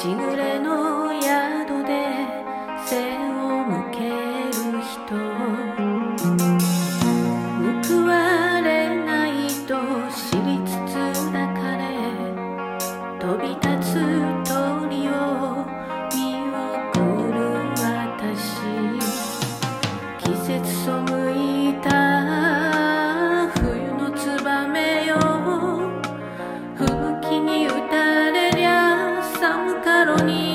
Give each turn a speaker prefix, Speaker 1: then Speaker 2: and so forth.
Speaker 1: しぐれの宿で背を向ける人、報われないと知りつつ抱かれ飛び立つ鳥を見送る私、季節背いた冬のツバメよ、吹雪に打たれりゃ寒かろに